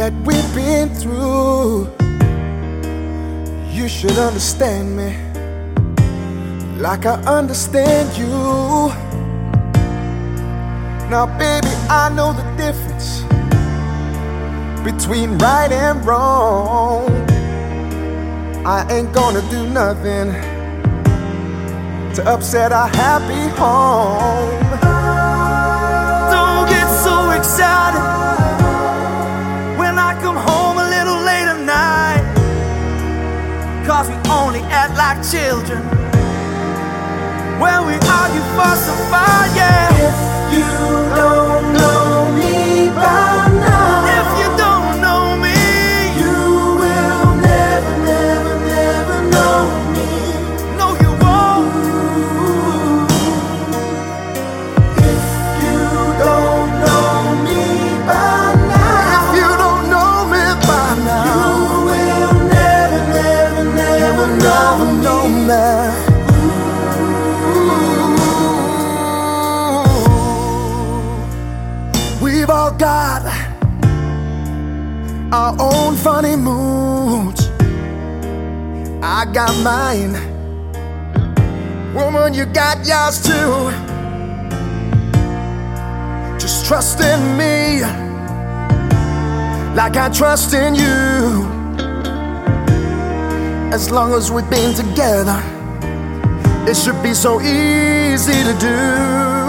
that we've been through. You should understand me like I understand you. Now baby, I know the difference between right and wrong. I ain't gonna do nothing to upset our happy home. Don't get so excited when I come home a little late at night, 'cause we only act like children when we argue, fuss and fight, yeah. If you don't know me by now, if you don't know me, you will never, never, never know me. No, you won't. If you don't know me by now, if you don't know me by now, you will never, never, never, never know me. We've all got our own funny moods. I got mine. Woman, you got yours too. Just trust in me like I trust in you. As long as we've been together, it should be so easy to do.